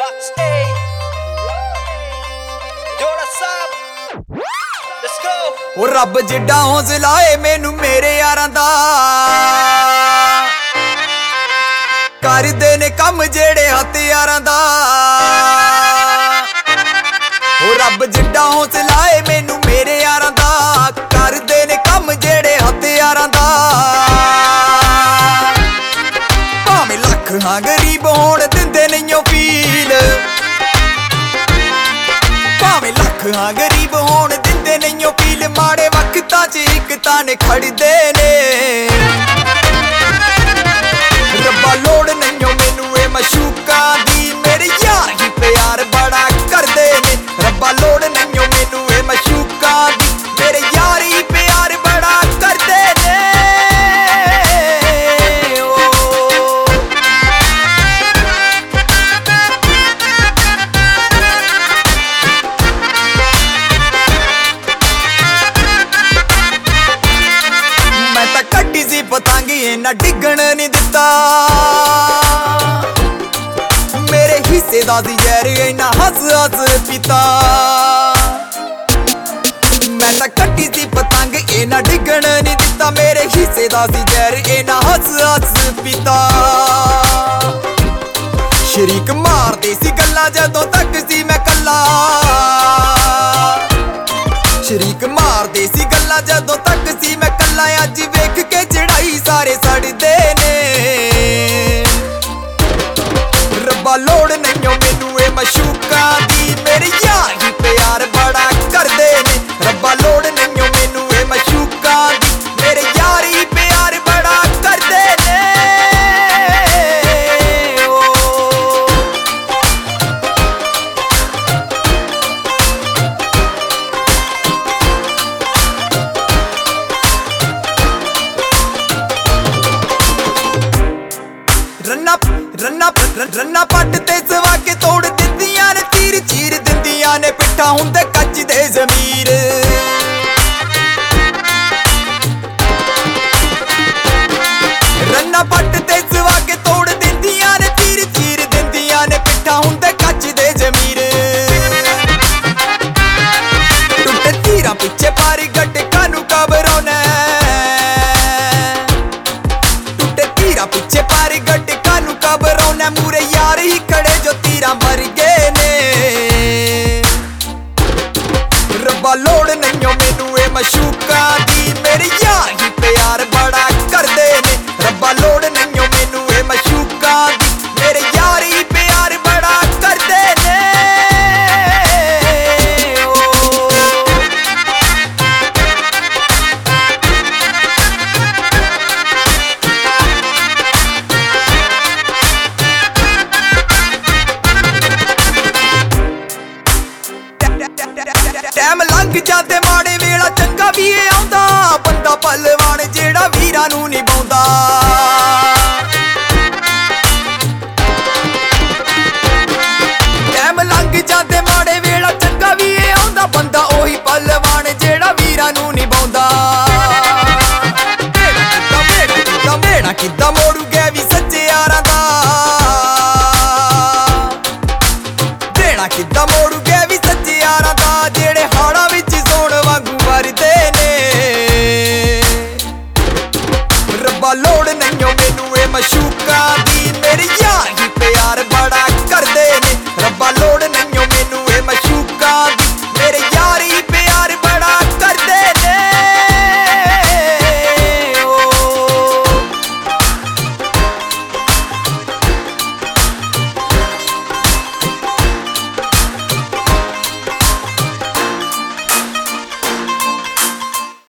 Stay. Dora Sab. Let's go. ਉਹ ਰੱਬ ਜਿੱਡਾ ਹੌਸਲਾ ਏ ਮੈਨੂੰ ਮੇਰੇ ਯਾਰਾਂ ਦਾ, ਕਰਦੇ ਨੇ ਕੰਮ ਜਿਹੜੇ ਹਥਿਆਰਾਂ ਦਾ। ਉਹ ਰੱਬ ਜਿੱਡਾ ਹੌਸਲਾ ਏ ਮੈਨੂੰ ਮੇਰੇ ਯਾਰਾਂ ਦਾ, ਕਰਦੇ ਨੇ ਕੰਮ ਜਿਹੜੇ ਹਥਿਆਰਾਂ ਦਾ। ਭਾਵੇਂ ਲੱਖ ਹਾਂ ਗਰੀਬ ਹੋਣ ਦਿੰਦੇ ਨਹੀਂ ਉਹ ਫੀਲ, ਭਾਵੇਂ ਲੱਖ ਹਾਂ ਗਰੀਬ ਹੋਣ ਦਿੰਦੇ ਨਹੀਂ ਉਹ ਫੀਲ। ਮਾੜੇ ਵਕਤਾਂ 'ਚ ਇੱਕ ਤਾਂ ਨੇ ਖੜਦੇ ਨੇ, ਰੱਬਾ ਲੋੜ ਨਹੀਂ ਓ ਮੈਨੂੰ ਇਹ ਮਸ਼ੂਕਾਂ ਦੀ, ਮੇਰੇ ਯਾਰ ਹੀ ਪਿਆਰ ਬੜਾ ਕਰਦੇ ਨੇ। ਰੱਬਾ ਲੋੜ ਨਹੀਂ ਓ ਮੈਨੂੰ ਇਹ ਮਸ਼ੂਕਾਂ ਦੀ, ਮੇਰੇ ਯਾਰ ਹੀ ਪਿਆਰ ਬੜਾ ਕਰਦੇ ਨੇ। ਮੈਂ ਤਾਂ ਕੱਢੀ ਸੀ ਪਤੰਗ ਇਹਨਾਂ ਡਿੱਗਣ ਨਹੀਂ ਦਿੱਤਾ, ਮੇਰੇ ਹਿੱਸੇ ਦਾ ਸੀ ਜ਼ਹਿਰ ਇਹਨਾਂ ਹੱਸ ਹੱਸ ਪੀਤਾ। ਮੈਂ ਤਾਂ ਕੱਢੀ ਸੀ ਪਤੰਗ ਇਹਨਾਂ ਡਿੱਗਣ ਨਹੀਂ ਦਿੱਤਾ, ਮੇਰੇ ਹਿੱਸੇ ਦਾ ਸੀ ਜ਼ਹਿਰ ਇਹਨਾਂ ਹੱਸ ਹੱਸ ਪੀਤਾ। ਸ਼ਰੀਕ ਮਾਰਦੇ ਸੀ ਗੱਲਾਂ ਜਦੋਂ ਤੱਕ ਸੀ ਮੈਂ ਕੱਲਾ, ਸ਼ਰੀਕ ਮਾਰਦੇ ਸੀ ਗੱਲਾਂ ਜਦੋਂ ਤੱਕ ਸੀ ਮੈਂ ਕੱਲਾ। ਅੱਜ ਵੇਖ ਕੇ ਚੜਾਈ ਸਾਰੇ ਸੜਦੇ ਨੇ, ਰੱਬਾ ਲੋੜ ਨਹੀਂ ਓ ਮੈਨੂੰ ਇਹ ਮਸ਼ੂਕਾਂ ਦੀ, ਮੇਰੇ ਯਾਰ ਹੀ ਪਿਆਰ ਬੜਾ ਕਰਦੇ ਨੇ। ਰੱਬਾ ਲੋੜ ਨਹੀਂ ਓ ਮੈਨੂੰ ਇਹ ਮਸ਼ੂਕਾਂ ਦੀ, ਮੇਰੇ ਯਾਰ ਹੀ ਪਿਆਰ ਬੜਾ ਕਰਦੇ ਨੇ। ਰੰਨਾ ਪੱਟ ਤੇ ਸਵਾ ਕੇ ਤੋੜ ਦਿੰਦੀਆਂ ਨੇ, ਤੀਰ ਚੀਰ ਦਿੰਦੀਆਂ ਨੇ, ਪਿੱਠਾ ਹੁੰਦੇ ਕੱਚ ਦੇ ਜ਼ਮੀਰ। ਰੰਨਾ ਪੱਟ ਤੇ ਸਵਾ ਕੇ ਤੋੜ ਦਿੰਦੀਆਂ ਨੇ, ਤੀਰ ਚੀਰ ਦਿੰਦੀਆਂ ਨੇ, ਪਿੱਠਾ ਹੁੰਦੇ ਕੱਚ ਦੇ ਜ਼ਮੀਰ। ਟੁੱਟੇ ਤੀਰਾਂ ਪਿੱਛੇ ਪਾਰੀ ਗੱਡੇ ਕਾਨੂੰ ਕਬਰੋਨਾ, ਟੁੱਟੇ ਤੀਰਾਂ ਪਿੱਛੇ ਪਾਰੀ ਗੱਡੇ ਕਾਨੂੰ ਕਬਰੋਨਾ। ਮੂਰੇ ਯਾਰ ਹੀ ਖੜੇ ਜੋ ਤੀਰਾਂ ਮਰ ਗਏ ਨੇ, ਰੱਬਾ ਲੋੜ ਨਹੀਂ ਓ ਮੈਨੂੰ ਇਹ ਮਸ਼ੂਕਾਂ ਦੀ, ਮੇਰੇ ਯਾਰ ਹੀ ਪਿਆਰ ਬੜਾ ਕਰਦੇ ਨੇ। ਰੱਬਾ ਲੋੜ ਨਹੀਂ ਓ ਮੈਨੂੰ ਇਹ ਮਸ਼ੂਕਾਂ ਦੀ, ਮੇਰੇ ਯਾਰ ਹੀ ਪਿਆਰ ਬੜਾ ਕਰਦੇ ਨੇ। ਟਾਈਮ ਲੰਘ ਜਾਂਦੇ ਮਾੜੇ ਵੇਲਾ ਚੰਗਾ ਵੀ ਏ ਆਉਂਦਾ, ਬੰਦਾ ਪਲਵਾਨ ਜਿਹੜਾ ਵੀਰਾਂ ਨੂੰ ਨਿਭਾਉਂਦਾ। ਟਾਈਮ ਲੰਘ ਜਾਂਦੇ ਮਾੜੇ ਵੇਲਾ ਚੰਗਾ ਵੀ ਏ ਆਉਂਦਾ, ਬੰਦਾ ਉਹੀ ਪਲਵਾਨ ਜਿਹੜਾ ਵੀਰਾਂ ਨੂੰ ਨਿਭਾਉਂਦਾ। ਮੇੜਾ ਕਿੱਦਾਂ ਮੋੜੂ ਗਿਆ ਵੀ ਸੱਚੇ ਯਾਰਾਂ ਦਾ, ਦੇਣਾ ਕਿੱਦਾਂ ਮੋੜੂ ਗਿਆ ਵੀ ਸੱਚੇ ਯਾਰਾਂ ਦਾ, ਜਿਹੜੇ ਹਾੜਾਂ ਵਿੱਚ ਸੋਣ ਵਾਂਗੂ ਵਰਦੇ ਨੇ। ਰੱਬਾ ਲੋੜ ਨਹੀਂ ਓ ਮੈਨੂੰ ਇਹ ਮਸ਼ੂਕ